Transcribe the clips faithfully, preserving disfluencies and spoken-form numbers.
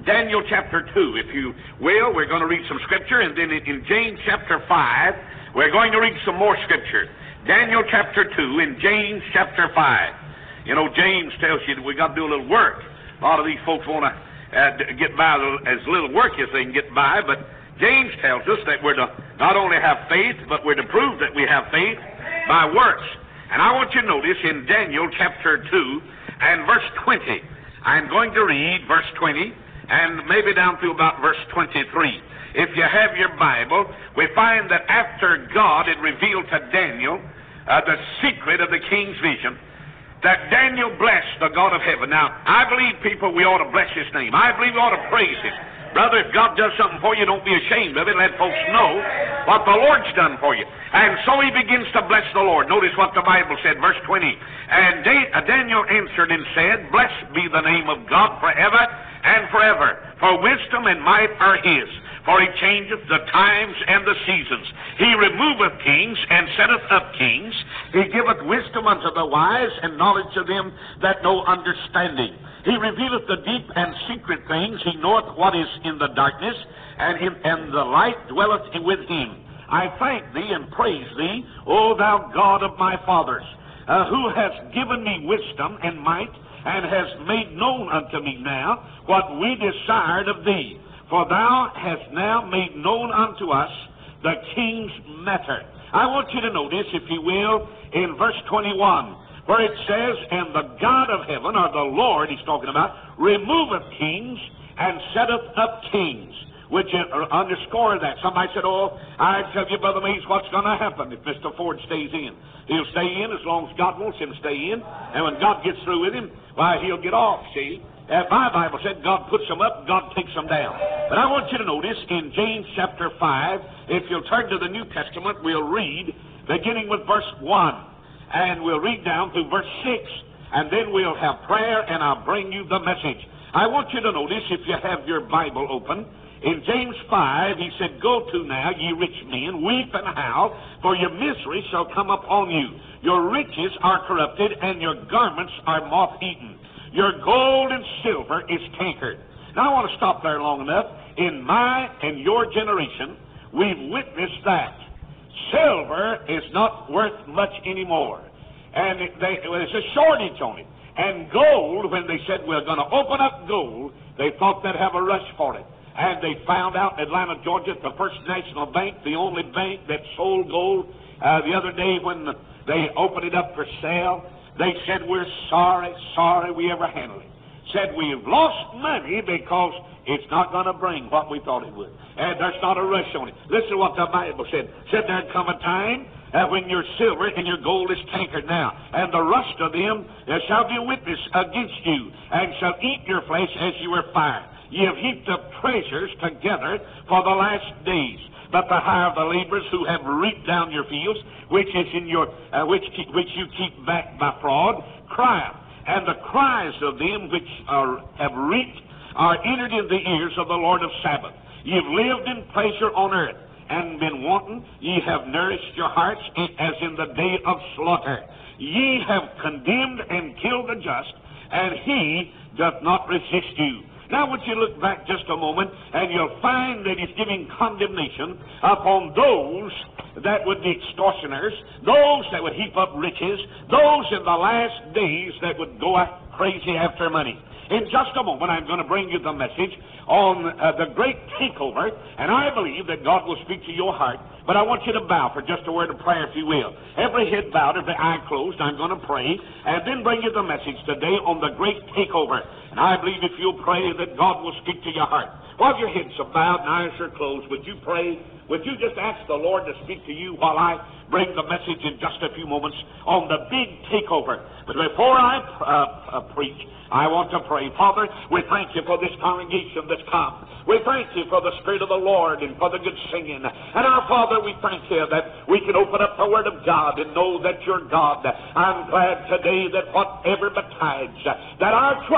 Daniel chapter two, if you will. We're going to read some scripture, and then in James chapter five, we're going to read some more scripture. Daniel chapter two and James chapter five. You know, James tells you that we got to do a little work. A lot of these folks want to uh, get by as little work as they can get by, but James tells us that we're to not only have faith, but we're to prove that we have faith by works. And I want you to notice in Daniel chapter two and verse twenty, I'm going to read verse twenty and maybe down to about verse twenty-three. If you have your Bible, we find that after God had revealed to Daniel uh, the secret of the king's vision, that Daniel blessed the God of heaven. Now, I believe, people, we ought to bless His name. I believe we ought to praise Him. Brother, if God does something for you, don't be ashamed of it. Let folks know what the Lord's done for you. And so he begins to bless the Lord. Notice what the Bible said, verse twenty. And Daniel answered and said, Blessed be the name of God forever and forever, for wisdom and might are His. For He changeth the times and the seasons. He removeth kings and setteth up kings. He giveth wisdom unto the wise and knowledge to them that know understanding. He revealeth the deep and secret things. He knoweth what is in the darkness, and, in, and the light dwelleth with Him. I thank Thee and praise Thee, O Thou God of my fathers, uh, who hast given me wisdom and might, and hast made known unto me now what we desired of Thee. For Thou hast now made known unto us the king's matter. I want you to notice, if you will, in verse twenty-one, where it says, And the God of heaven, or the Lord he's talking about, removeth kings and setteth up kings. Which uh, underscore that. Somebody said, Oh, I tell you, Brother Mays, what's going to happen if Mister Ford stays in? He'll stay in as long as God wants him to stay in. And when God gets through with him, why, he'll get off, see? Uh, my Bible said God puts them up, God takes them down. But I want you to notice in James chapter five, if you'll turn to the New Testament, we'll read, beginning with verse one. And we'll read down through verse six, and then we'll have prayer, and I'll bring you the message. I want you to notice, if you have your Bible open, in James five, he said, Go to now, ye rich men, weep and howl, for your misery shall come upon you. Your riches are corrupted, and your garments are moth-eaten. Your gold and silver is cankered. Now, I want to stop there long enough. In my and your generation, we've witnessed that silver is not worth much anymore. And it, they, there's a shortage on it. And gold, when they said we're going to open up gold, they thought they'd have a rush for it. And they found out in Atlanta, Georgia, the First National Bank, the only bank that sold gold, uh, the other day when they opened it up for sale, they said, We're sorry, sorry we ever handled it. Said, We've lost money because it's not going to bring what we thought it would. And there's not a rush on it. Listen to what the Bible said. Said there'd come a time uh, when your silver and your gold is cankered now, and the rust of them uh, shall be a witness against you, and shall eat your flesh as you were fire. Ye have heaped up treasures together for the last days. But the hire of the laborers who have reaped down your fields, which is in your uh, which keep, which you keep back by fraud, crieth, and the cries of them which are have reaped are entered in the ears of the Lord of Sabaoth. Ye have lived in pleasure on earth, and been wanton. Ye have nourished your hearts as in the day of slaughter. Ye have condemned and killed the just, and he doth not resist you. Now, would you look back just a moment, and you'll find that he's giving condemnation upon those that would be extortioners, those that would heap up riches, those in the last days that would go out crazy after money. In just a moment, I'm going to bring you the message on uh, the great takeover, and I believe that God will speak to your heart. But I want you to bow for just a word of prayer, if you will. Every head bowed, every eye closed. I'm going to pray, and then bring you the message today on the great takeover. And I believe if you'll pray that God will speak to your heart. While your heads are bowed and eyes are closed, would you pray? Would you just ask the Lord to speak to you while I bring the message in just a few moments on the big takeover? But before I uh, uh, preach, I want to pray. Father, we thank you for this congregation that's come. We thank you for the Spirit of the Lord and for the good singing. And our Father, we thank you that we can open up the Word of God and know that you're God. I'm glad today that whatever betides, that our trust is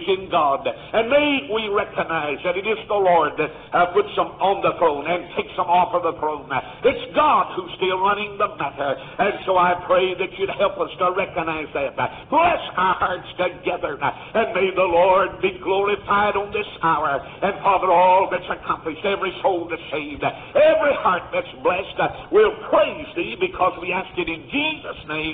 in God. And may we recognize that it is the Lord that uh, puts them on the throne and takes them off of the throne. It's God who's still running the matter. And so I pray that you'd help us to recognize that. Bless our hearts together. And may the Lord be glorified on this hour. And Father, all that's accomplished, every soul that's saved, every heart that's blessed, we'll praise Thee because we ask it in Jesus' name.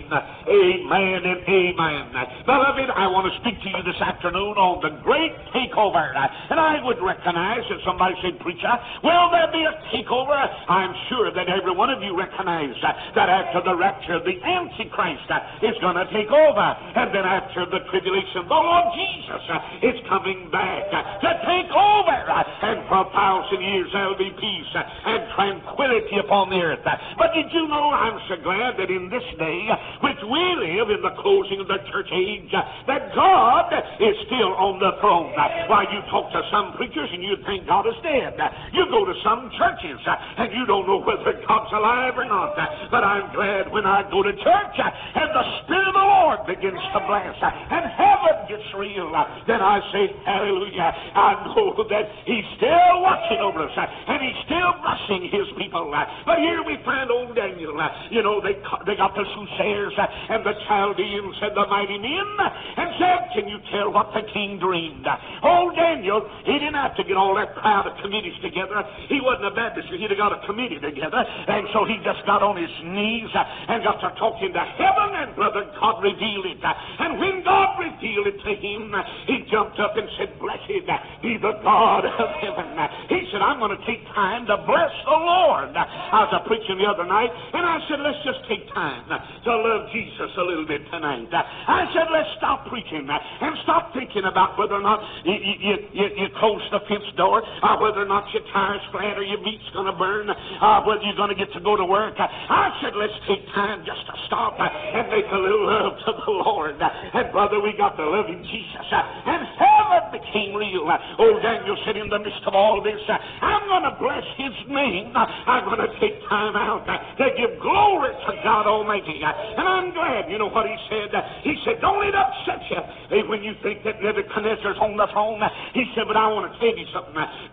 Amen and amen. Beloved, I want to speak to you this afternoon on the great takeover. And I would recognize that somebody said, Preacher, will there be a takeover? I'm sure that every one of you recognize that after the rapture, the Antichrist is going to take over. And then after the tribulation, the Lord Jesus is coming back to take over. And for a thousand years there'll be peace and tranquility upon the earth. But did you know, I'm so glad that in this day, which we live in the closing of the church age, that God is still on the throne. Why, you talk to some preachers and you think God is dead. You go to some churches and you don't know whether God's alive or not. But I'm glad when I go to church and the Spirit of the Lord begins to bless and heaven gets real, then I say, hallelujah. I know that He's still watching over us and He's still blessing His people. But here we find old Daniel. You know, they they got the soothsayers and the Chaldeans and the mighty men and said, can you tell what the king dreamed? Old Daniel, he didn't have to get all that crowd of committees together. He wasn't a Baptist. He'd have got a committee together. And so he just got on his knees and got to talking to heaven, and brother, God revealed it. And when God revealed it to him, he jumped up and said, blessed be the God of heaven. He said, I'm going to take time to bless the Lord. I was preaching the other night, and I said, let's just take time to love Jesus a little bit tonight. I said, let's stop preaching and stop thinking about whether or not you, you, you, you close the fence door, or whether or not your tire's flat or your meat's going to burn, or whether you're going to get to go to work. I said, let's take time just to stop and make a little love to the Lord. And brother, we got to love Him, Jesus. And heaven became real. Old Daniel said, in the midst of all this, I'm going to bless His name. I'm going to take time out to give glory to God Almighty. And I'm glad, you know what he said? He said, don't it upset you when you think that Nebuchadnezzar's on the throne? He said, but I want to tell you something.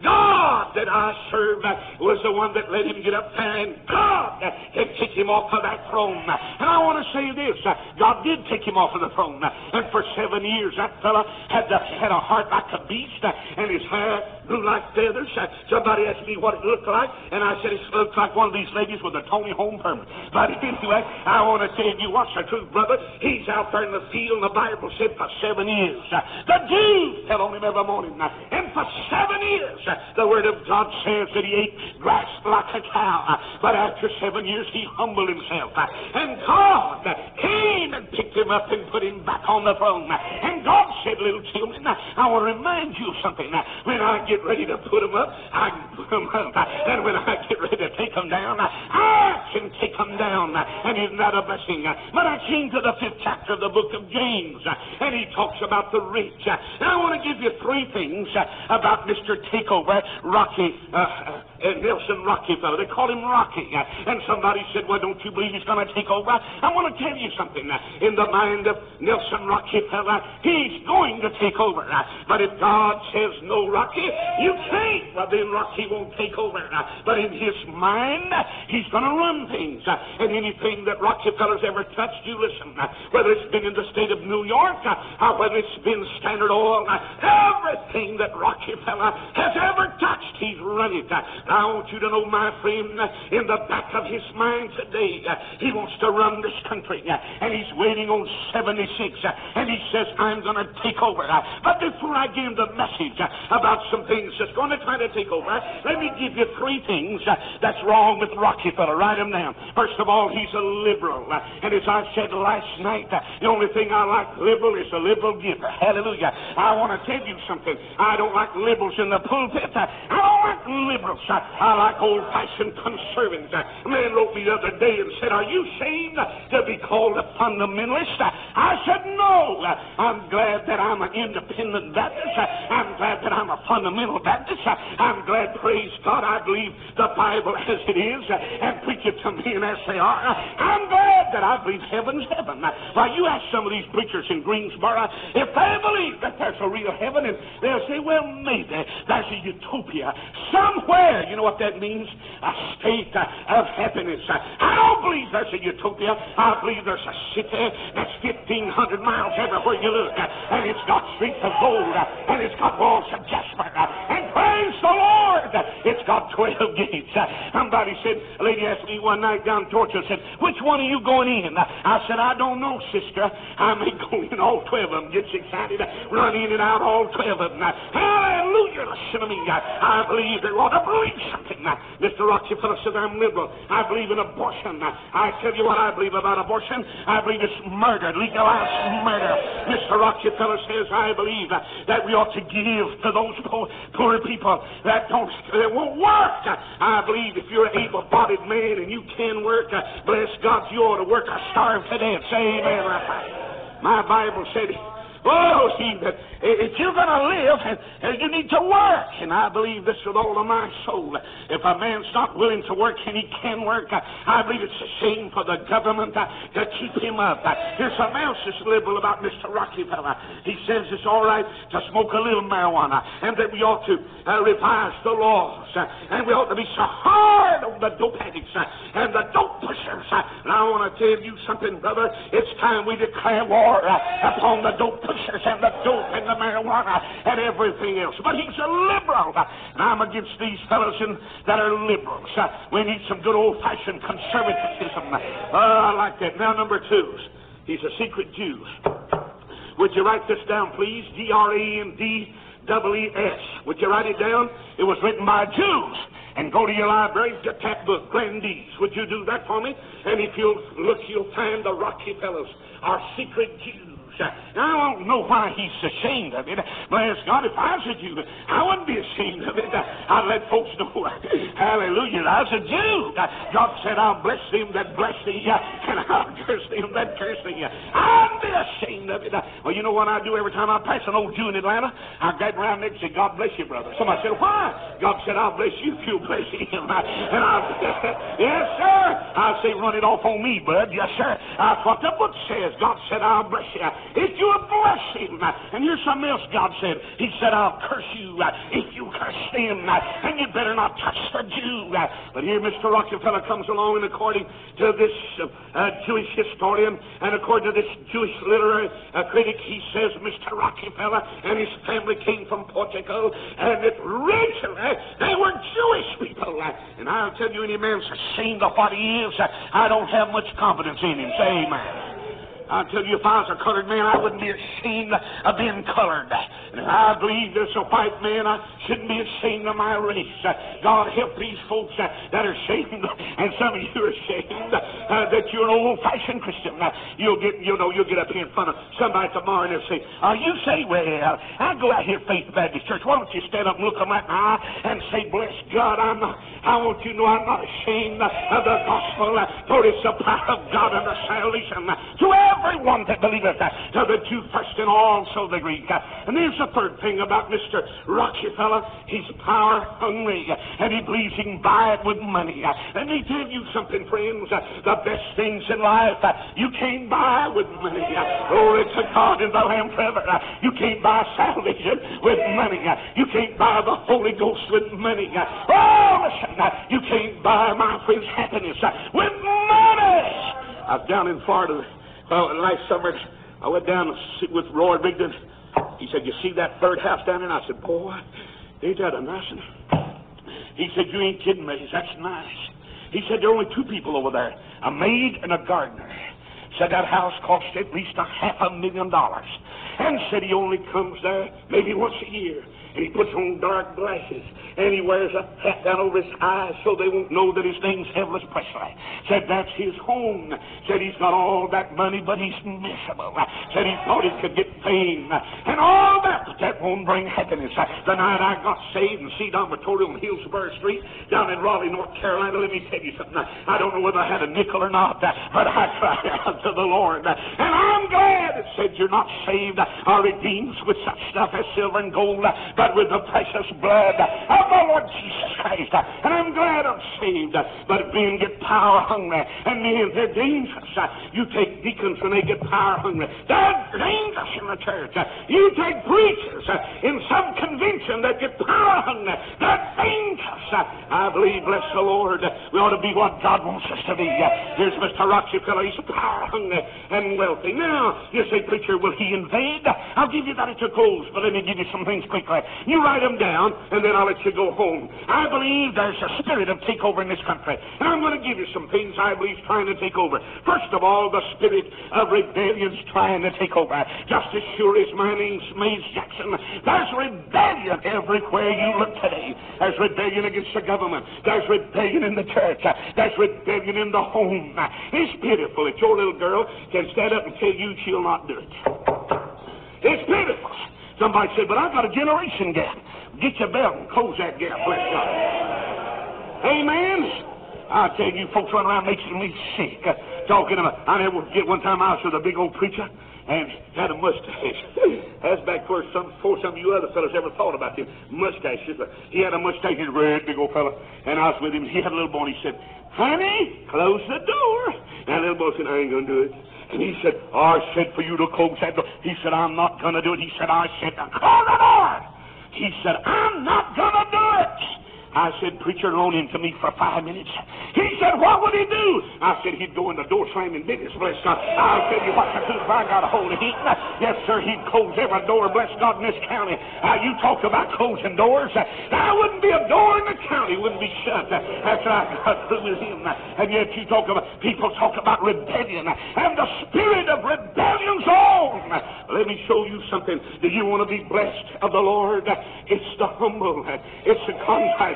God that I serve was the one that let him get up there, and God can take him off of that throne. And I want to say this, God did take him off of the throne. And for seven years, that fella had, the, had a heart like a beast, and his hair grew like feathers. Somebody asked me what it looked like, and I said, it looks like one of these ladies with a Tony Home permit. But anyway, I want to tell you what's the truth, brother. He's out there in the field, and the Bible said for seven years. The dew fell on him every morning. And for seven years, the Word of God says that he ate grass like a cow. But after seven years, he humbled himself. And God came and picked him up and put him back on the throne. And God said, little children, I want to remind you of something. When I get ready to put him up, I can put him up. And when I get ready to take him down, I can take him down. And isn't that a blessing? But I came to the fifth chapter of the book of James, and he talks about the rich. And I want to give you three things about Mister Takeover, Rocky, uh, uh, Nelson Rockefeller. They call him Rocky. And somebody said, well, don't you believe he's going to take over? I want to tell you something. In the mind of Nelson Rockefeller, he's going to take over. But if God says no, Rocky, you can't, well, then Rocky won't take over. But in his mind, he's going to run things. And anything that Rockefeller's ever touched, you listen. Whether it's been in the state of New York, or whether it's been Standard Oil, everything that Rockefeller has ever touched, he's run it. I want you to know, my friend, in the back of his mind today, he wants to run this country, and he's waiting on seventy-six, and he says, I'm going to take over. But before I give him the message about some things that's going to try to take over, let me give you three things that's wrong with Rockefeller. Write them down. First of all, he's a liberal, and as I said last night, the only thing I like liberal is a liberal giver. Hallelujah. I want to tell you something. I don't like liberals in the pulpit. I don't like liberals. I, I like old-fashioned conservatives. A man wrote me the other day and said, are you ashamed to be called a fundamentalist? I said, no. I'm glad that I'm an independent Baptist. I'm glad that I'm a fundamental Baptist. I'm glad, praise God, I believe the Bible as it is and preach it to men as they are. I'm glad that I believe heaven's heaven. Why, you ask some of these preachers in Greensboro if they believe that there's a real heaven, and they'll say, well, maybe there's a utopia somewhere. You know what that means? A state of happiness. I don't believe there's a utopia. I believe there's a city that's fifteen hundred miles everywhere you look, and it's got streets of gold, and it's got walls of jasper, and praise the Lord, it's got twelve gates. Somebody said, a lady asked me one night down in Georgia, said, which one are you going in? I said, I don't know, sister. I may go in all twelve of them. Gets excited, run in and out all twelve of them. Hallelujah, listen to me. I believe there ought to believe something. Mister Rockefeller said, I'm liberal. I believe in abortion. I tell you what I believe about abortion. I believe it's murder, legalized murder. Mister Rockefeller says, I believe that we ought to give to those poor, poor people that don't, that won't work. I believe if you're an able-bodied man and you can work, bless God, you ought to work or starve to death. Say amen. My Bible said, oh, see, that if you're going to live, you need to work. And I believe this with all of my soul. If a man's not willing to work and he can work, I believe it's a shame for the government to keep him up. Here's something else that's liberal about Mister Rockefeller. He says it's all right to smoke a little marijuana, and that we ought to uh, revise the laws, uh, and we ought to be so hard on the dope addicts uh, and the dope pushers. Uh, and I want to tell you something, brother. It's time we declare war uh, upon the dope pushers and the dope and the marijuana and everything else. But he's a liberal, and I'm against these fellows in, that are liberals. Uh, we need some good old-fashioned conservatism. Uh, I like that. Now, number two, he's a secret Jew. Would you write this down, please? G R A N D E E S. Would you write it down? It was written by Jews. And go to your library, get that book, Grandees. Would you do that for me? And if you'll look, you'll find the Rockefellers are secret Jews. Now, I don't know why he's ashamed of it. Bless God, if I was a Jew, I wouldn't be ashamed of it. I'd let folks know, hallelujah, I was a Jew. God said, I'll bless them that bless thee, and I'll curse them that curse thee. I'd be ashamed of it. Well, you know what I do every time I pass an old Jew in Atlanta? I grab around there and say, God bless you, brother. Somebody said, why? God said, I'll bless you if you'll bless him. And I'll, yes, sir. I'll say, run it off on me, bud. Yes, sir. That's what the book says. God said, I'll bless you if you bless him. And here's something else God said. He said, I'll curse you if you curse them. And you better not touch the Jew. But here Mister Rockefeller comes along, and according to this uh, Jewish historian and according to this Jewish literary uh, critic, he says Mister Rockefeller and his family came from Portugal, and that originally they were Jewish people. And I'll tell you, any man's ashamed of what he is, I don't have much confidence in him. Say amen. I'll tell you, if I was a colored man, I wouldn't be ashamed of being colored. And if I believe there's a white man, I shouldn't be ashamed of my race. God help these folks that are ashamed, and some of you are ashamed uh, that you're an old-fashioned Christian. Uh, you'll get, you know, you'll get up here in front of somebody tomorrow, and they'll say, "Oh, you say, well, I go out here, Faith Baptist Church. Why don't you stand up and look them right in the eye and say, bless God, I'm not. I want you to know I'm not ashamed of the gospel, for it's the power of God and the salvation to everyone that believeth, to the Jew first and also the Greek." And there's the third thing about Mister Rockefeller. He's power hungry, and he believes he can buy it with money. Let me tell you something, friends. The best things in life you can't buy with money. Glory to God in the Lamb forever. You can't buy salvation with money. You can't buy the Holy Ghost with money. Oh, listen. You can't buy, my friends, happiness with money. I was down in Florida uh, last summer. I went down to sit with Roy Rigdon. He said, "You see that third house down there?" And I said, "Boy, ain't that a nice one?" He said, "You ain't kidding me. That's nice." He said, "There are only two people over there, a maid and a gardener." Said that house cost at least a half a million dollars. And said he only comes there maybe once a year. and he puts on dark glasses, and he wears a hat down over his eyes so they won't know that his name's Elvis Presley. Said that's his home. Said he's got all that money, but he's miserable. Said he thought he could get fame and all that, but that won't bring happiness. The night I got saved and see dormitory on Hillsborough Street down in Raleigh, North Carolina, let me tell you something. I don't know whether I had a nickel or not, but I cried out to the Lord. And I'm glad it said you're not saved or redeemed with such stuff as silver and gold, but with the precious blood of the Lord Jesus Christ. And I'm glad I'm saved, but men get power hungry, and men, they're dangerous. You take deacons when they get power hungry. They're dangerous in the church. You take preachers in some convention that get power hungry. They're dangerous. I believe, bless the Lord, we ought to be what God wants us to be. Here's Mister Rockefeller. He's power hungry and wealthy. Now, you say, preacher, will he invade? I'll give you that at your close, but let me give you some things quickly. You write them down, and then I'll let you go home. I believe there's a spirit of takeover in this country, and I'm going to give you some things I believe is trying to take over. First of all, the spirit of rebellion's trying to take over. Just as sure as my name's Mays Jackson, there's rebellion everywhere you look today. There's rebellion against the government. There's rebellion in the church. There's rebellion in the home. It's pitiful that your little girl can stand up and tell you she'll not do it. It's pitiful. Somebody said, but I've got a generation gap. Get your belt and close that gap, bless God. Amen. I tell you, folks run around making me sick. Uh, talking about, I never forget one time I was with a big old preacher and had a mustache. That's back before some, before some of you other fellas ever thought about them mustaches. But he had a mustache, he's a red, big old fella, and I was with him. He had a little boy, and he said, honey, close the door. And the little boy said, I ain't going to do it. And he said, I said for you to close that door. He said, I'm not going to do it. He said, I said to close the door. He said, I'm not going to do it. I said, preacher, loan him to me for five minutes. He said, what would he do? I said, he'd go in the door slamming business, bless God. I'll tell you what to do if I got a hold of him. Yes, sir, he'd close every door, bless God, in this county. Now, you talk about closing doors. There wouldn't be a door in the county wouldn't be shut after I got through with him. And yet you talk about, people talk about rebellion, and the spirit of rebellion's on. Let me show you something. Do you want to be blessed of the Lord? It's the humble. It's the contrite.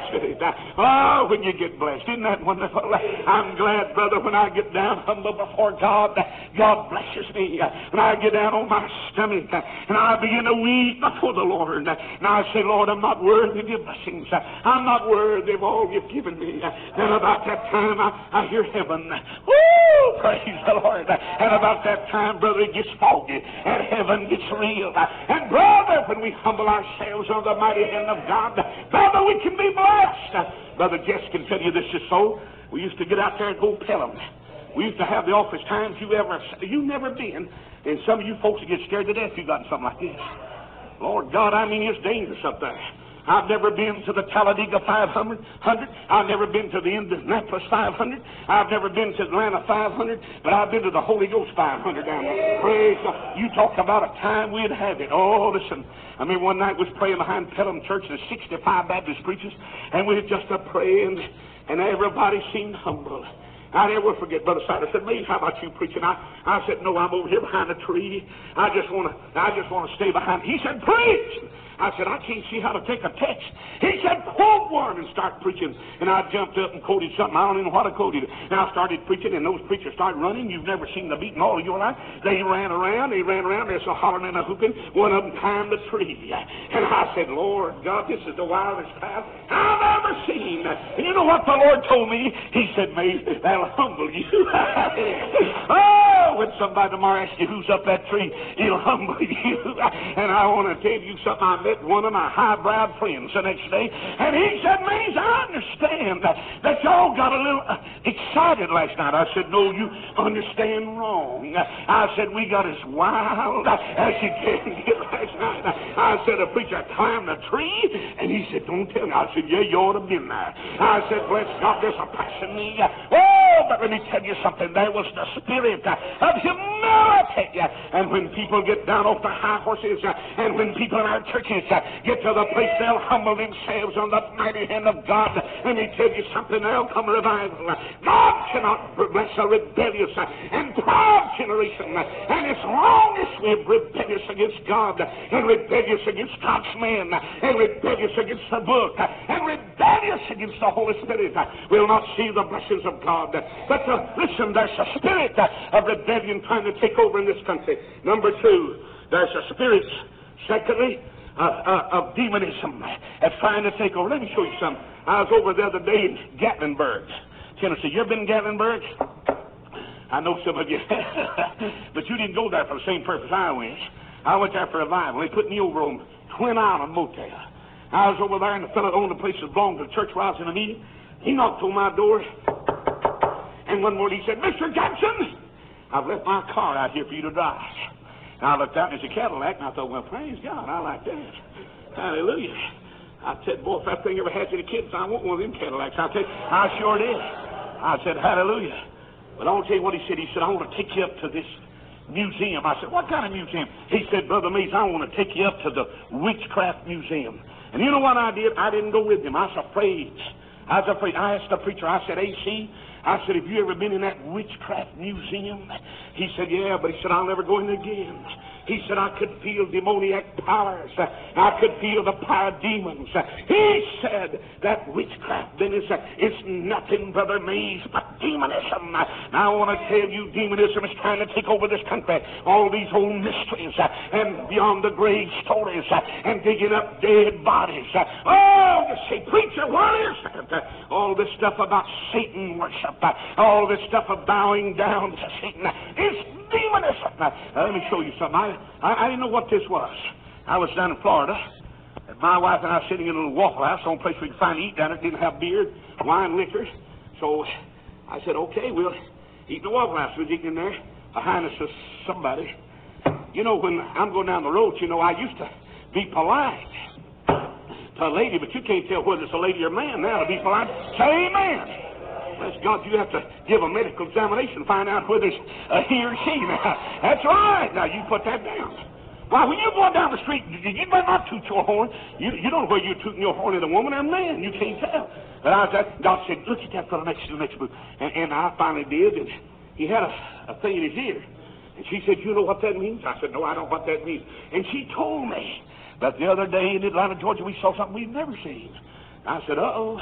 Oh, when you get blessed, isn't that wonderful? I'm glad, brother, when I get down humble before God, God blesses me. When I get down on my stomach and I begin to weep before the Lord, and I say, Lord, I'm not worthy of your blessings. I'm not worthy of all you've given me. And about that time, I, I hear heaven. Woo! Praise the Lord. And about that time, brother, it gets foggy, and heaven gets real. And brother, when we humble ourselves on the mighty hand of God, brother, we can be blessed. Brother Jess can tell you this is so. We used to get out there and go Pelham. We used to have the office times you ever, you never been. And some of you folks would get scared to death if you got something like this. Lord God, I mean, it's dangerous up there. I've never been to the Talladega five hundred. I've never been to the Indianapolis five hundred. I've never been to Atlanta five hundred. But I've been to the Holy Ghost five hundred down there. Praise God. You talk about a time we'd have it. Oh, listen. I mean, one night we was praying behind Pelham Church. There's sixty-five Baptist preachers. And we was just a praying. And everybody seemed humble. I never forget, Brother Sider said, Mays, how about you preaching? I, I said, no, I'm over here behind a tree. I just want to I just want to stay behind. He said, preach! I said, I can't see how to take a text. He said, quote one and start preaching. And I jumped up and quoted something. I don't even know what I quoted. And I started preaching, and those preachers started running. You've never seen the beat in all of your life. They ran around. They ran around. There's a hollering and a whooping. One of them climbed the tree. And I said, Lord God, this is the wildest path I've ever seen. And you know what the Lord told me? He said, Mays, that'll humble you. Oh, when somebody tomorrow asks you who's up that tree, he'll humble you. And I want to tell you something. I met one of my highbrow friends the next day, and he said, Mays, I understand that, that y'all got a little uh, excited last night. I said, no, you understand wrong. I said, we got as wild as you can get last night. I said, a preacher climbed a tree, and he said, don't tell me. I said, yeah, you ought to have been there. I said, bless God, there's a passion in me. Oh, Oh, but let me tell you something. There was the spirit uh, of humility. Uh, and when people get down off the high horses, uh, and when people in our churches uh, get to the place they'll humble themselves on the mighty hand of God, let me tell you something. There'll come revival. Uh, God cannot bless a rebellious uh, and proud generation. Uh, and as long as we're rebellious against God, uh, and rebellious against God's man, uh, and rebellious against the book, uh, and rebellious against the Holy Spirit, uh, we'll not see the blessings of God. But uh, listen, there's a spirit uh, of rebellion trying to take over in this country. Number two, there's a spirit, secondly, uh, uh, of demonism that's trying to take over. Let me show you something. I was over the other day in Gatlinburg, Tennessee. You ever been in Gatlinburg? I know some of you. But you didn't go there for the same purpose I went. I went there for a revival. They put me over on Twin Island Motel. I was over there, and the fellow that owned the place that belonged to the church where I was in a meeting. He knocked on my door, and one morning he said, "Mister Jackson, I've left my car out here for you to drive." And I looked out, and it's a Cadillac, and I thought, well, praise God, I like that. Hallelujah. I said, boy, if that thing ever has any kids, I want one of them Cadillacs. I said, I sure did. I said, hallelujah. But I want to tell you what he said. He said, I want to take you up to this museum. I said, what kind of museum? He said, Brother Mays, I want to take you up to the Witchcraft Museum. And you know what I did? I didn't go with him. I was afraid. I was afraid. I asked the preacher, I said, A C, I said, have you ever been in that Witchcraft Museum? He said, yeah, but he said, I'll never go in again. He said, I could feel demoniac powers. I could feel the power of demons. He said that witchcraft business is nothing, Brother Mays, but demonism. Now, I want to tell you, demonism is trying to take over this country. All these old mysteries and beyond the grave stories and digging up dead bodies. Oh, you say, preacher, what is that? All this stuff about Satan worship, all this stuff of bowing down to Satan is demonism. Now, let me show you something. I, I, I didn't know what this was. I was down in Florida, and my wife and I were sitting in a little Waffle House, the only place we could find to eat down there. Didn't have beer, wine, liquor. So I said, okay, we'll eat in the Waffle House. We was eating in there. A highness of somebody. You know, when I'm going down the road, you know, I used to be polite to a lady, but you can't tell whether it's a lady or a man now to be polite. Say amen. Bless God, you have to give a medical examination to find out whether it's a he or she. Now, that's right. Now, you put that down. Why, when you're going down the street, you better not toot your horn. You, you don't know whether you're tooting your horn at a woman or a man. You can't tell. But I was, God said, look at that fellow next to the next booth. And, and I finally did, and he had a, a thing in his ear. And she said, you know what that means? I said, no, I don't know what that means. And she told me that the other day in Atlanta, Georgia, we saw something we've never seen. I said, uh-oh.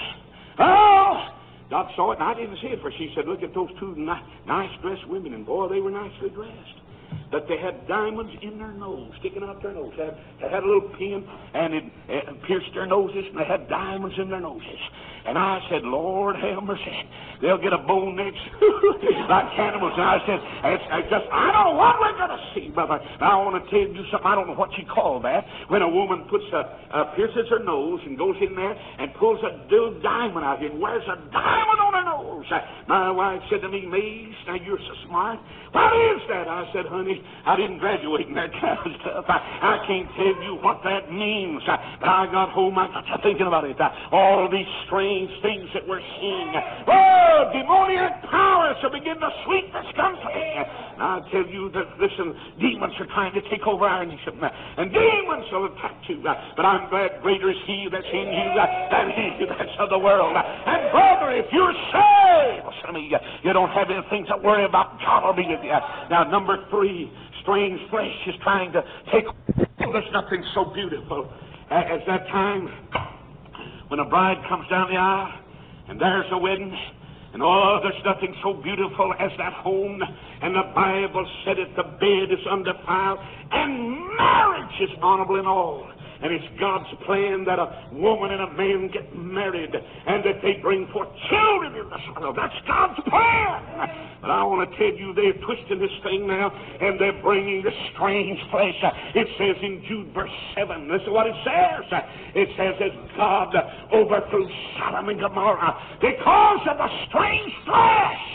Oh! God saw it, and I didn't see it, for she said, look at those two ni- nice-dressed women, and boy, they were nicely dressed. But they had diamonds in their nose, sticking out their nose. They had, they had a little pin, and it, it pierced their noses, and they had diamonds in their noses. And I said, Lord, have mercy. They'll get a bone next like cannibals. And I said, it's, it's just, I don't know what we're going to see, brother. Now, I want to tell you something. I don't know what you call that. When a woman puts a, uh, pierces her nose and goes in there and pulls a little diamond out here and wears a diamond on her nose. My wife said to me, Mays, now you're so smart. What is that? I said, honey, I didn't graduate in that kind of stuff. I, I can't tell you what that means. But I got home, I got to thinking about it. All these strange things that we're seeing. Oh, demoniac powers are beginning to sweep this country. Now, I tell you that, listen, demons are trying to take over our nation. And demons will attack you. But I'm glad greater is he that's in you than he that's of the world. And brother, if you're saved, listen to me, you don't have anything to worry about. God will be with you. Now, number three, strange flesh is trying to take over. There's nothing so beautiful as that time when a bride comes down the aisle and there's a wedding. And oh, there's nothing so beautiful as that home. And the Bible said it, the bed is undefiled, and marriage is honorable in all. And it's God's plan that a woman and a man get married and that they bring forth children in this world. That's God's plan. But I want to tell you, they're twisting this thing now and they're bringing this strange flesh. It says in Jude verse seven, listen to what it says. It says that God overthrew Sodom and Gomorrah because of the strange flesh.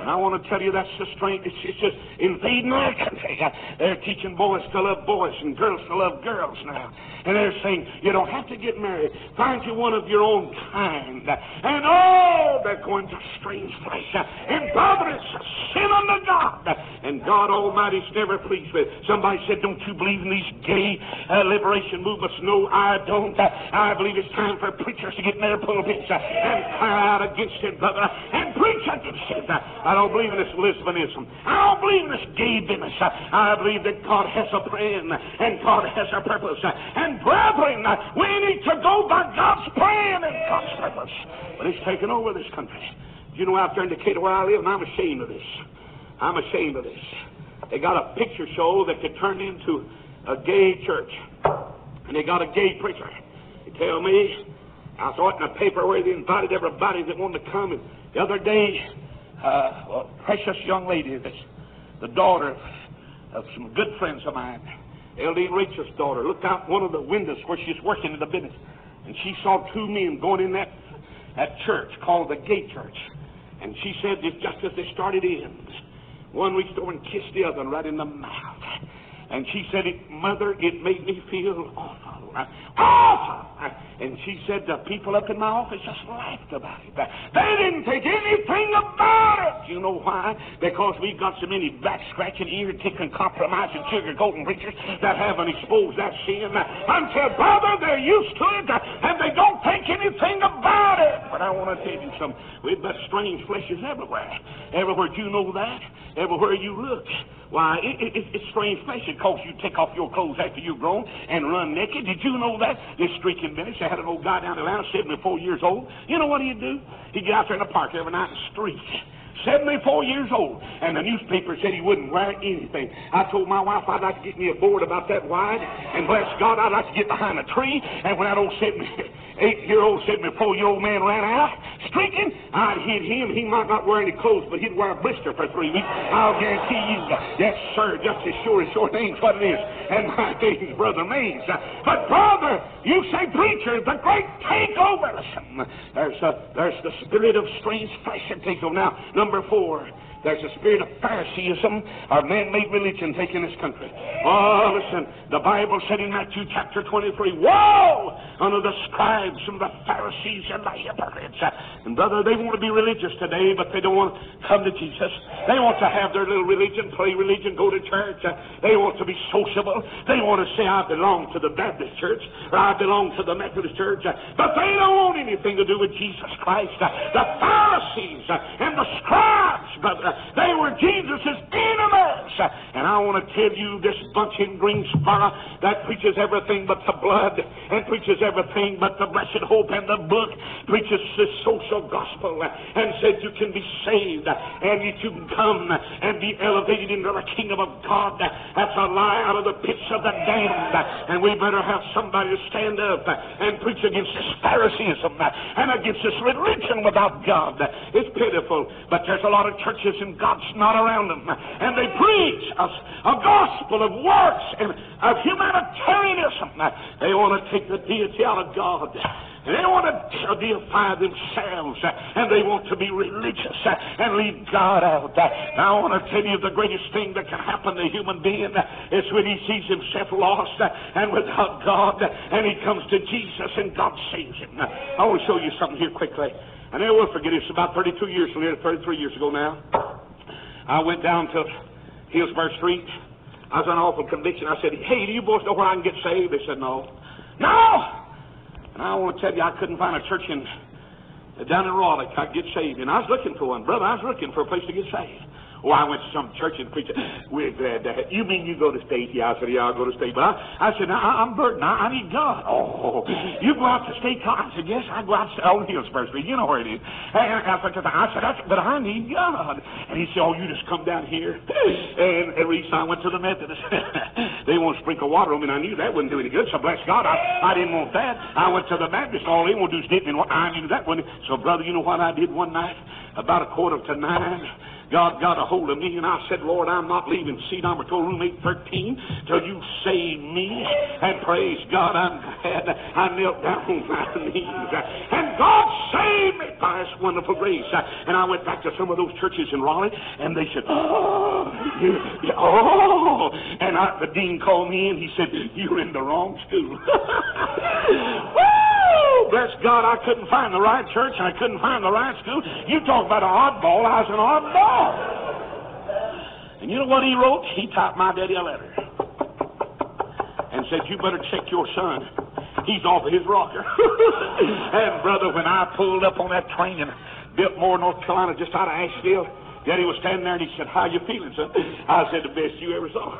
And I want to tell you that's the strength. It's, it's just invading our country. They're teaching boys to love boys and girls to love girls now. And they're saying you don't have to get married. Find you one of your own kind. And oh, they're going to strange place. And brother, it's a sin unto God. And God Almighty's never pleased with it. Somebody said, don't you believe in these gay uh, liberation movements? No, I don't. I believe it's time for preachers to get in their pulpits and cry out against it, brother, and preach against it. I don't believe in this Lisbonism. I don't believe in this gay business. I believe that God has a plan and God has a purpose. And brethren, we need to go by God's plan and God's purpose. But it's taken over this country. You know, out there in Decatur where I live, and I'm ashamed of this. I'm ashamed of this. They got a picture show that could turn into a gay church. And they got a gay preacher. They tell me, I saw it in a paper where they invited everybody that wanted to come. And the other day, uh, a precious young lady that's the daughter of some good friends of mine, L D Rachel's daughter, looked out one of the windows where she's working in the business, and she saw two men going in that, that church called the Gay Church. And she said that just as they started in, one reached over and kissed the other right in the mouth. And she said, it, Mother, it made me feel awful. Awful! And she said the people up in my office just laughed about it. They didn't think anything about it. You know why? Because we've got so many back-scratching, ear-tickling, compromising, sugar-coating preachers that haven't exposed that sin until, brother, they're used to it and they don't think anything about it. But I want to tell you something. We've got strange fleshes everywhere. Everywhere. Do you know that? Everywhere you look. Why, it, it, it's strange flesh. It causes you to take off your clothes after you're grown and run naked. Did you know that? This streaking business. They had an old guy down in Atlanta, seventy-four years old. You know what he'd do? He'd get out there in the park every night and streak. seventy-four years old. And the newspaper said he wouldn't wear anything. I told my wife I'd like to get me a board about that wide. And bless God, I'd like to get behind a tree. And when that old seventy-eight-year-old, seventy-four-year-old man ran out streaking, I'd hit him. He might not wear any clothes, but he'd wear a blister for three weeks. I'll guarantee you, yes, sir, just as sure as your name's what it is. And my name's Brother Mays. But, brother, you say, preacher, the great takeover. Listen, there's, a, there's the spirit of strange flesh that takes over. Now, number four, there's a spirit of Phariseeism, or man-made religion taking this country. Oh, listen, the Bible said in Matthew chapter twenty-three, woe unto the scribes and the Pharisees and the hypocrites. And brother, they want to be religious today, but they don't want to come to Jesus. They want to have their little religion, play religion, go to church. They want to be sociable. They want to say, I belong to the Baptist church, or I belong to the Methodist church. But they don't want anything to do with Jesus Christ. The Pharisees and the scribes, brother, they were Jesus' enemies. And I want to tell you, this bunch in Greensboro that preaches everything but the blood and preaches everything but the blessed hope and the book, preaches the social gospel and said you can be saved and you can come and be elevated into the kingdom of God. That's a lie out of the pits of the damned. And we better have somebody to stand up and preach against this Phariseeism and against this religion without God. It's pitiful, but there's a lot of churches and God's not around them. And they preach a, a gospel of works and of humanitarianism. They want to take the deity out of God. And they want to deify themselves. And they want to be religious and leave God out. Now, I want to tell you the greatest thing that can happen to a human being is when he sees himself lost and without God. And he comes to Jesus and God saves him. I want to show you something here quickly. I never will forget it. It's about thirty-two years from here, thirty-three years ago now. I went down to Hillsborough Street. I was on awful conviction. I said, hey, do you boys know where I can get saved? They said, no. No! And I want to tell you, I couldn't find a church in down in Raleigh I could get saved. And I was looking for one. Brother, I was looking for a place to get saved. Oh, I went to some church and preached. We're glad to have you. Mean you go to state? Yeah, I said, yeah, I'll go to state. But I, I said, I, I'm burdened. I, I need God. Oh, you go out to state college? I said, yes, I go out to oh, Hillsborough Street. You know where it is. And I said, I said, but I need God. And he said, oh, you just come down here. And at least I went to the Methodist. They won't sprinkle water on me, and I knew that wouldn't do any good. So bless God, I, I didn't want that. I went to the Baptist. All they won't do is dip in water. I knew that wouldn't. So, brother, you know what I did one night? About a quarter to nine. God got a hold of me, and I said, Lord, I'm not leaving seat number two, room eight thirteen, till you save me. And praise God, I'm glad I knelt down on my knees. And God saved me by by His wonderful grace. Uh, and I went back to some of those churches in Raleigh, and they said, oh, you, you, oh. And I, the dean called me in. He said, you're in the wrong school. Woo! Bless God, I couldn't find the right church, and I couldn't find the right school. You talk about an oddball, I was an oddball. And you know what he wrote? He typed my daddy a letter and said, you better check your son. He's off of his rocker. And, brother, when I pulled up on that train in Biltmore, North Carolina, just out of Asheville, Daddy was standing there, and he said, how you feeling, son? I said, the best you ever saw.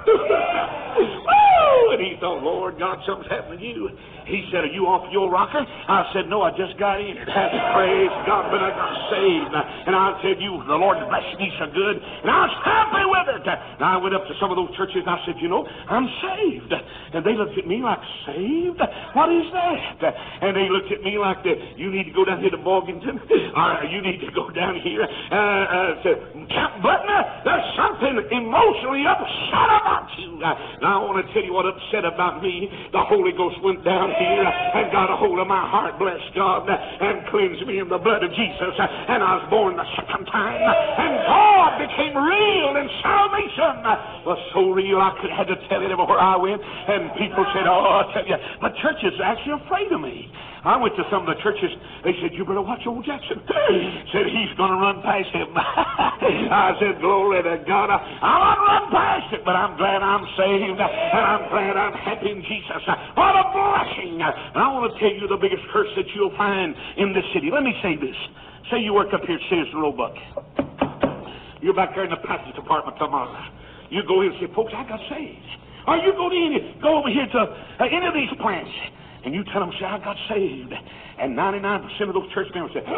Woo! And he thought, Lord God, something's happened to you. He said, are you off your rocker? I said, no, I just got in it. Praise God, but I got saved. And I said, you, the Lord blessed me so good. And I was happy with it. And I went up to some of those churches, and I said, you know, I'm saved. And they looked at me like, saved? What is that? And they looked at me like, you need to go down here to Morganton, or you need to go down here uh, uh, to Camp Butner. There's something emotionally upset about you. Uh, now, I want to tell you what upset about me. The Holy Ghost went down here and got a hold of my heart, bless God, and cleansed me in the blood of Jesus. And I was born the second time. And God became real, and salvation was so real I could, had to tell it everywhere I went. And people said, oh, I tell you, but churches are actually afraid of me. I went to some of the churches. They said, you better watch old Jackson. Said, he's going to run past him. I said, glory to God. I, I won't run past it, but I'm glad I'm saved. And I'm glad I'm happy in Jesus. What a blessing. And I want to tell you the biggest curse that you'll find in this city. Let me say this. Say you work up here at Sears Roebuck. You're back there in the practice department tomorrow. You go in and say, folks, I got saved. Or you go in, go over here to uh, any of these plants. And you tell them, say, I got saved. And ninety-nine percent of those church members say,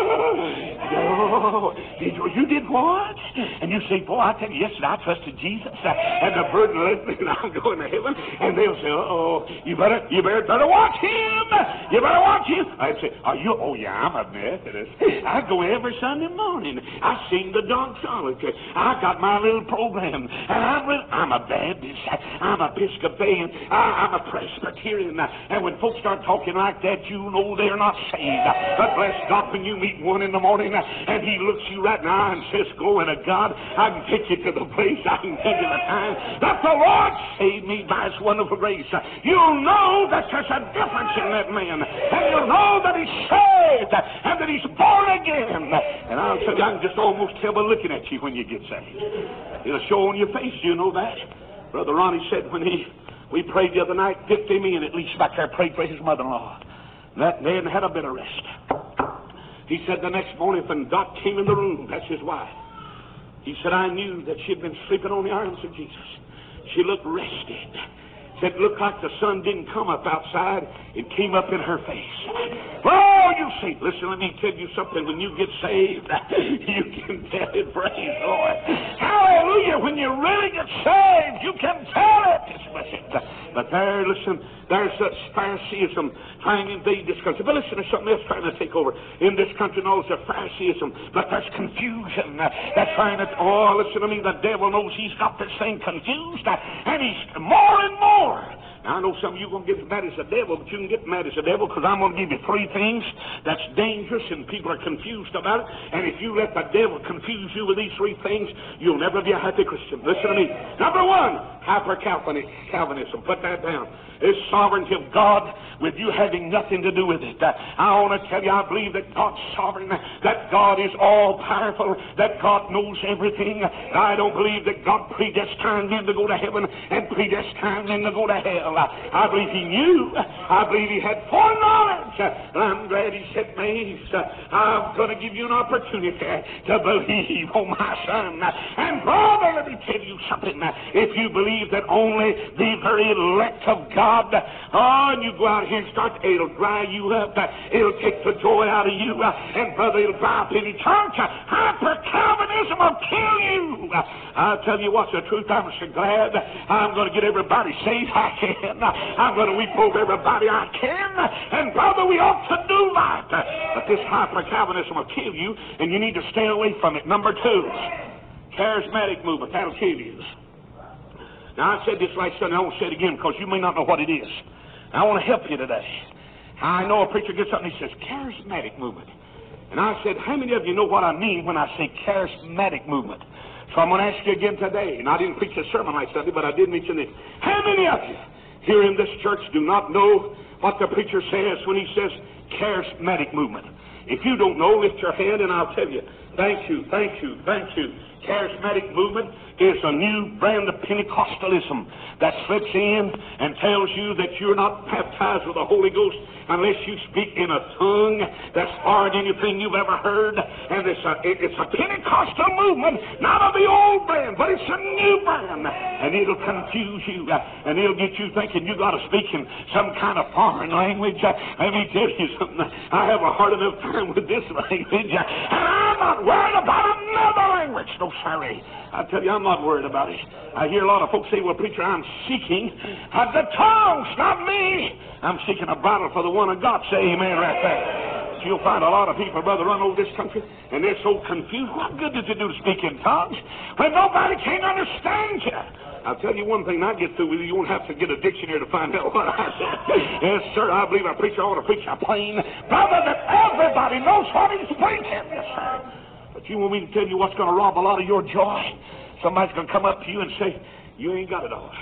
oh, did you, you did what? And you say, boy, I tell you, yesterday I trusted Jesus. And the burden left me, and I'm going to heaven. And they'll say, uh-oh, you better, you better, better watch him. You better watch him. I'd say, are you? Oh, yeah, I'm a Methodist. I go every Sunday morning. I sing the doxology. I got my little program. And I'm, really, I'm a Baptist. I'm a Episcopalian. I, I'm a Presbyterian. And when folks start talking like that, you know they're not saved. But bless God, when you meet one in the morning and he looks you right now and says, glory to God, I can take you to the place, I can give you the time that the Lord saved me by His wonderful grace. You'll know that there's a difference in that man. And you'll know that he's saved and that he's born again. And I'll tell you, I can just almost tell by looking at you when you get saved. It'll show on your face, you know that. Brother Ronnie said when he we prayed the other night, fifty men at least back there prayed for his mother-in-law. That man had a bit of rest. He said the next morning when Doc came in the room, that's his wife, he said, I knew that she'd been sleeping on the arms of Jesus. She looked rested. Said, looked like the sun didn't come up outside. It came up in her face. Oh, you see, listen, let me tell you something. When you get saved, you can tell it, praise the Lord. Hallelujah. When you really get saved, you can tell it. But there, listen, there's such Phariseeism trying to invade this country. But listen, there's something else trying to take over. In this country, knows there's Phariseeism, but there's confusion. That's trying to, oh, listen to me, the devil knows he's got this thing confused, and he's more and more. Now, I know some of you are going to get mad as the devil, but you can get mad as the devil because I'm going to give you three things that's dangerous and people are confused about it. And if you let the devil confuse you with these three things, you'll never be a happy Christian. Listen to me. Number one, hyper-Calvinism. Put that down. It's sovereignty of God with you having nothing to do with it. Uh, I want to tell you, I believe that God's sovereign, that God is all-powerful, that God knows everything. I don't believe that God predestined men to go to heaven and predestined men to go to hell. Uh, I believe He knew. I believe He had foreknowledge. Uh, I'm glad He said, Mace, uh, I'm going to give you an opportunity to believe, oh my son. And brother, let me tell you something. If you believe that only the very elect of God, oh, and you go out here and start, it'll dry you up. It'll take the joy out of you. And brother, it'll dry up any church. Hyper-Calvinism will kill you. I'll tell you what, the truth, I'm so glad I'm going to get everybody saved I can. I'm going to weep over everybody I can. And brother, we ought to do that. But this hyper-Calvinism will kill you, and you need to stay away from it. Number two, charismatic movement. That'll kill you. Now, I said this last Sunday, I won't say it again because you may not know what it is. I want to help you today. I know a preacher gets up and he says, charismatic movement. And I said, how many of you know what I mean when I say charismatic movement? So I'm going to ask you again today, and I didn't preach a sermon last Sunday, but I did mention this. How many of you here in this church do not know what the preacher says when he says charismatic movement? If you don't know, lift your hand and I'll tell you. Thank you, thank you, thank you. Charismatic movement is a new brand of Pentecostalism that slips in and tells you that you're not baptized with the Holy Ghost unless you speak in a tongue that's hard anything you've ever heard. And it's a, it's a Pentecostal movement, not of the old brand, but it's a new brand. And it'll confuse you, and it'll get you thinking you got to speak in some kind of foreign language. Let me tell you something. I have a hard enough time with this language, and I'm not worried about another language. No, sorry. I tell you, I'm not worried about it. I hear a lot of folks say, well, preacher, I'm seeking uh, the tongues, not me. I'm seeking a bridle for the one of God. Say amen right there. So you'll find a lot of people, brother, run over this country, and they're so confused. What good does it do to speak in tongues when nobody can understand you? I'll tell you one thing, I get through with you, you won't have to get a dictionary to find out what I said. Yes, sir, I believe a preacher ought to preach a plain, brother, that everybody knows what he's preaching. Yes, sir. But you want me to tell you what's going to rob a lot of your joy? Somebody's going to come up to you and say, you ain't got it all.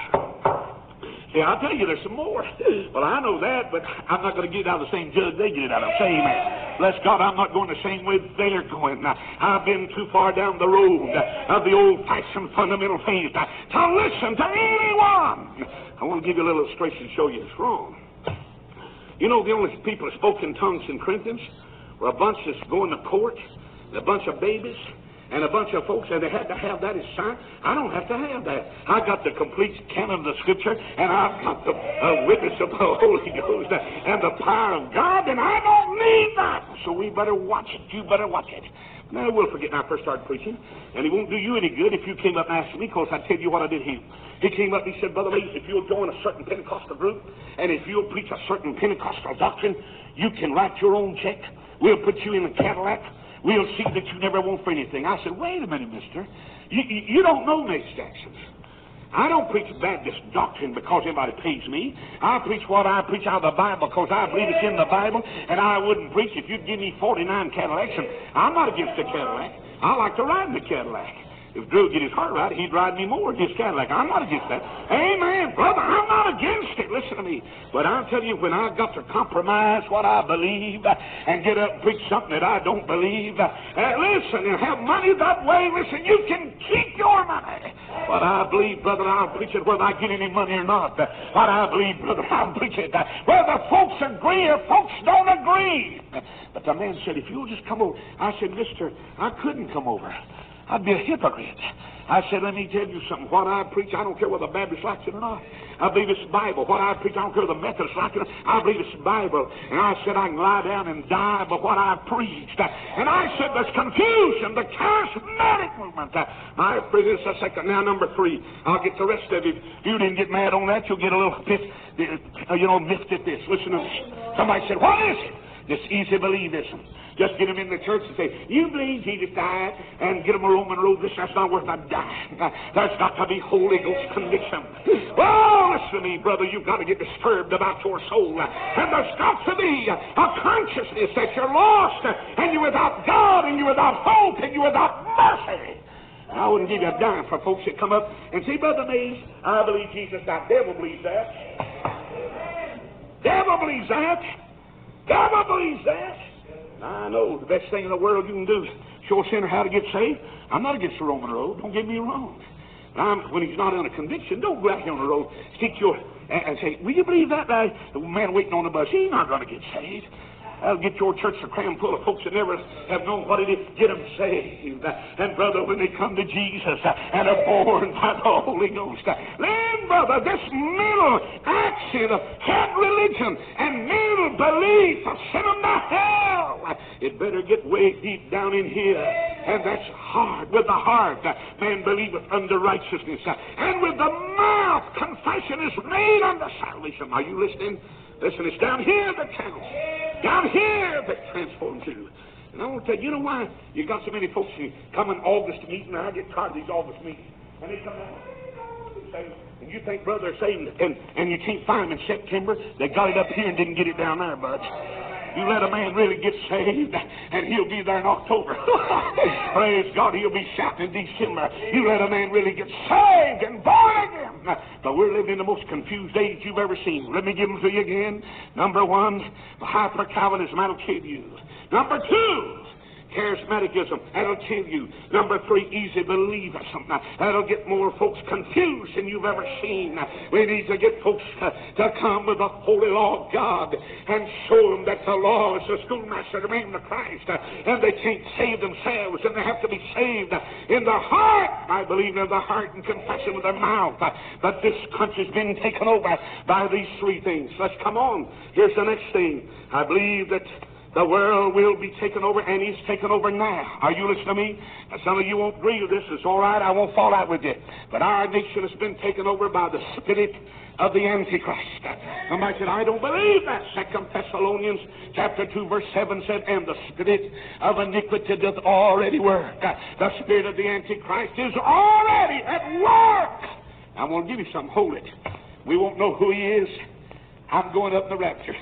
Yeah, I'll tell you, there's some more. Well, I know that, but I'm not going to get it out of the same jug they get it out of. Say amen. Bless God, I'm not going the same way they're going. I've been too far down the road of the old-fashioned fundamental faith to listen to anyone. I want to give you a little illustration to show you it's wrong. You know, the only people that spoke in tongues in Corinthians were a bunch that's going to court, and a bunch of babies, and a bunch of folks, and they had to have that as sign. I don't have to have that. I got the complete canon of the Scripture, and I've got the uh, witness of the Holy Ghost and the power of God, and I don't need that. So we better watch it. You better watch it. Now, we'll forget when I first started preaching, and it won't do you any good if you came up and asked me, because I tell you what I did here. He came up and he said, Brother Lee, if you'll join a certain Pentecostal group, and if you'll preach a certain Pentecostal doctrine, you can write your own check. We'll put you in a Cadillac. We'll see that you never want for anything. I said, wait a minute, mister. You, you, you don't know Nate Jackson. I don't preach Baptist doctrine because anybody pays me. I preach what I preach out of the Bible because I believe it's in the Bible, and I wouldn't preach if you'd give me forty-nine Cadillacs. And I'm not against the Cadillac. I like to ride in the Cadillac. If Drew would get his heart right, he'd ride me more in his Cadillac. I'm not against that. Amen, brother. I'm not against it. Listen to me. But I'll tell you, when I've got to compromise what I believe and get up and preach something that I don't believe, uh, listen, and have money that way, listen, you can keep your money. What I believe, brother, I'll preach it whether I get any money or not. What I believe, brother, I'll preach it whether folks agree or folks don't agree. But the man said, if you'll just come over. I said, mister, I couldn't come over. I'd be a hypocrite. I said, let me tell you something. What I preach, I don't care whether the Baptist likes it or not. I believe it's Bible. What I preach, I don't care whether the Methodist like it or not. I believe it's Bible. And I said, I can lie down and die, but what I preached. And I said, there's confusion, the charismatic movement. My friend, it's a second. Now, number three. I'll get the rest of it. If you didn't get mad on that, you'll get a little pissed, you know, miffed at this. Listen to this. Somebody said, what is it? This easy believism. Just get them in the church and say, you believe Jesus died, and get them a Roman road. This, that's not worth a dime. There's got to be Holy Ghost conviction. Well, listen to me, brother. You've got to get disturbed about your soul. And there's got to be a consciousness that you're lost, and you're without God, and you're without hope, and you're without mercy. I wouldn't give you a dime for folks that come up and say, Brother Mays, I believe Jesus died. Devil believes that. Devil believes that. Devil believes that. I know the best thing in the world you can do is show a sinner how to get saved. I'm not against the Roman road. Don't get me wrong. I'm, when he's not on a conviction, don't go out here on the road, stick your and, and say, will you believe that guy? The man waiting on the bus, he's not going to get saved. I'll get your church a cram full of folks that never have known what it is to get them saved. And, brother, when they come to Jesus and are born by the Holy Ghost, then, brother, this mental action of head religion and mental belief of send them to hell, it better get way deep down in here. And that's hard. With the heart, man believeth unto righteousness. And with the mouth, confession is made unto salvation. Are you listening? Listen, it's down here that counts. Down here that transforms you. And I want to tell you, you know why? You got so many folks who come in August meeting, and I get tired of these August meetings. And they come out and you think, brother, they're saved, and, and you can't find them in September. They got it up here and didn't get it down there, bud. You let a man really get saved, and he'll be there in October. Praise God, he'll be shouting in December. You let a man really get saved and born again. But we're living in the most confused age you've ever seen. Let me give them to you again. Number one, hyper-Calvinism, that'll kill you. Number two, charismaticism, that'll kill you. Number three, easy believism. That'll get more folks confused than you've ever seen. We need to get folks uh, to come with the holy law of God and show them that the law is the schoolmaster to bring them to Christ. Uh, and they can't save themselves, and they have to be saved uh, in their heart. I believe in their heart and confession with their mouth. Uh, but this country's been taken over by these three things. Let's come on. Here's the next thing. I believe that the world will be taken over, and is taken over now. Are you listening to me? Now, some of you won't agree with this. It's all right. I won't fall out with you. But our nation has been taken over by the spirit of the Antichrist. Somebody said, I don't believe that. Second Thessalonians chapter two, verse seven said, and the spirit of iniquity doth already work. The spirit of the Antichrist is already at work. I'm going to give you something. Hold it. We won't know who he is. I'm going up in the rapture.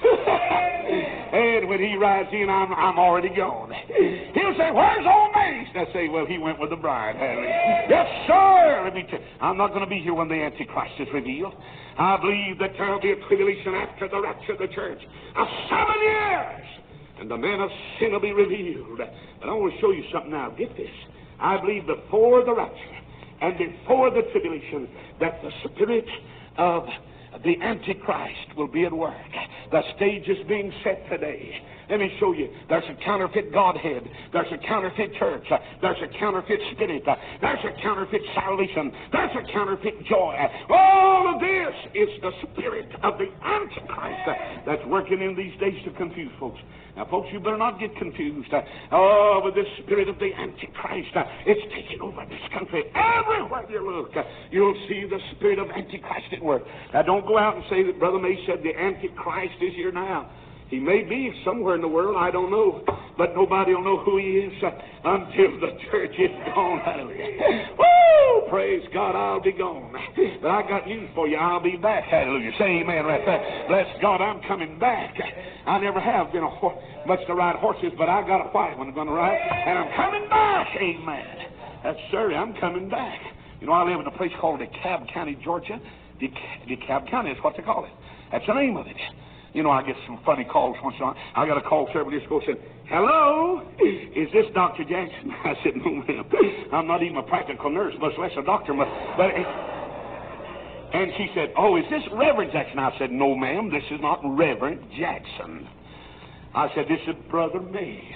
And when he rides in, I'm, I'm already gone. He'll say, where's old Mace? I say, well, he went with the bride. Yes, sir. Let me tell you, I'm not going to be here when the Antichrist is revealed. I believe that there will be a tribulation after the rapture of the church of seven years. And the man of sin will be revealed. But I want to show you something now. Get this. I believe before the rapture and before the tribulation that the spirit of the Antichrist will be at work. The stage is being set today. Let me show you. There's a counterfeit Godhead. There's a counterfeit church. There's a counterfeit spirit. There's a counterfeit salvation. There's a counterfeit joy. All of this is the spirit of the Antichrist that's working in these days to confuse folks. Now, folks, you better not get confused. Uh, oh, with this spirit of the Antichrist, uh, it's taking over this country. Everywhere you look, uh, you'll see the spirit of Antichrist at work. Now, don't go out and say that Brother May said the Antichrist is here now. He may be somewhere in the world, I don't know. But nobody will know who he is uh, until the church is gone. Hallelujah. Woo! Praise God, I'll be gone. But I got news for you. I'll be back. Hallelujah. Say amen right there. Bless God, I'm coming back. I never have been a horse, much to ride horses, but I got a white one I'm going to ride. And I'm coming back. Amen. That's sir, I'm coming back. You know, I live in a place called DeKalb County, Georgia. De- DeKalb County is what they call it. That's the name of it. You know, I get some funny calls once in a while. I got a call several years ago saying, hello, is this Doctor Jackson? I said, no, ma'am. I'm not even a practical nurse, much less a doctor. But, but and she said, oh, is this Reverend Jackson? I said, no, ma'am, this is not Reverend Jackson. I said, this is Brother Mays.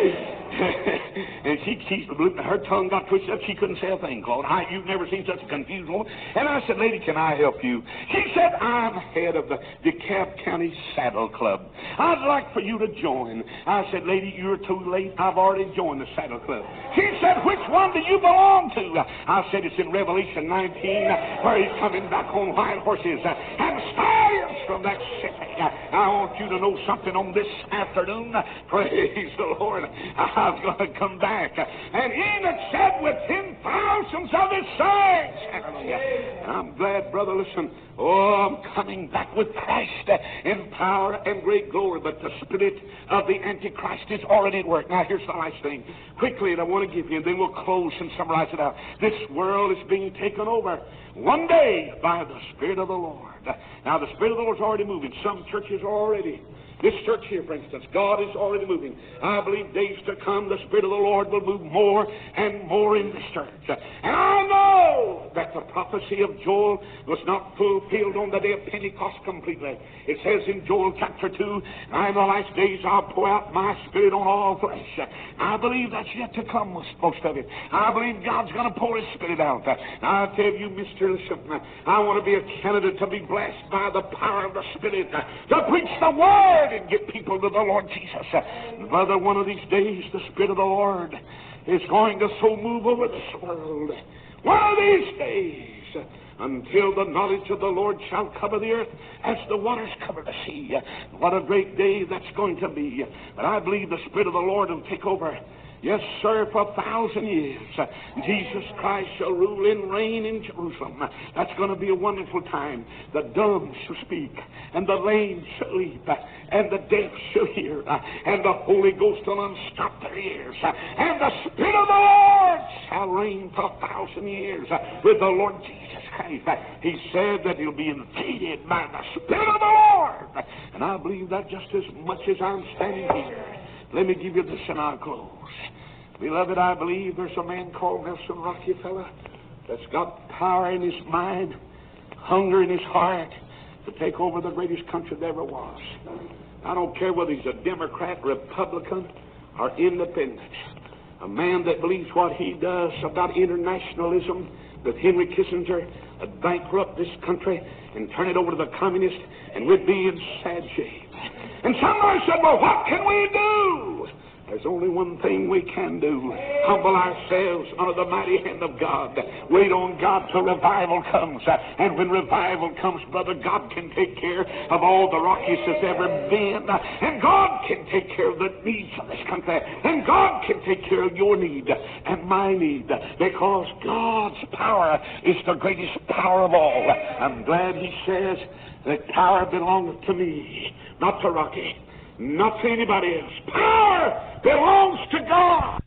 And she, she, her tongue got twisted up. She couldn't say a thing, Claude. I, you've never seen such a confused woman. And I said, lady, can I help you? She said, I'm head of the DeKalb County Saddle Club. I'd like for you to join. I said, lady, you're too late. I've already joined the Saddle Club. She said, which one do you belong to? I said, it's in Revelation nineteen, where he's coming back on white horses and stallions from that city. I want you to know something on this afternoon. Praise the Lord. I'm going to come back. And Enoch said with ten thousands of his saints. Hallelujah. And I'm glad, brother, listen. Oh, I'm coming back with Christ in power and great glory. But the spirit of the Antichrist is already at work. Now, here's the last thing. Quickly, that I want to give you, and then we'll close and summarize it out. This world is being taken over one day by the Spirit of the Lord. Now, the Spirit of the Lord is already moving. Some churches are already. This church here, for instance, God is already moving. I believe days to come, the Spirit of the Lord will move more and more in this church. And I know that the prophecy of Joel was not fulfilled on the day of Pentecost completely. It says in Joel chapter two, in the last days I'll pour out my Spirit on all flesh. I believe that's yet to come, most of it. I believe God's going to pour His Spirit out. I tell you, Mister Listen, I want to be a candidate to be blessed by the power of the Spirit, to preach the Word and get people to the Lord Jesus. Brother, one of these days, the Spirit of the Lord is going to so move over this world. One of these days, until the knowledge of the Lord shall cover the earth as the waters cover the sea. What a great day that's going to be. But I believe the Spirit of the Lord will take over Yes, sir, for a thousand years. Jesus Christ shall rule and reign in Jerusalem. That's going to be a wonderful time. The dumb shall speak, and the lame shall leap, and the deaf shall hear, and the Holy Ghost will unstop their ears, and the Spirit of the Lord shall reign for a thousand years with the Lord Jesus Christ. He said that he'll be invaded by the Spirit of the Lord. And I believe that just as much as I'm standing here. Let me give you this and I'll close. Beloved, I believe there's a man called Nelson Rockefeller that's got power in his mind, hunger in his heart to take over the greatest country there ever was. I don't care whether he's a Democrat, Republican, or independent. A man that believes what he does about internationalism, that Henry Kissinger would bankrupt this country and turn it over to the communists, and we'd be in sad shape. And somebody said, well, what can we do? There's only one thing we can do. Humble ourselves under the mighty hand of God. Wait on God till revival comes. And when revival comes, brother, God can take care of all the Rockies that's ever been. And God can take care of the needs of this country. And God can take care of your need and my need. Because God's power is the greatest power of all. I'm glad he says that power belongs to me, not to Rocky. Not to anybody else. Power belongs to God.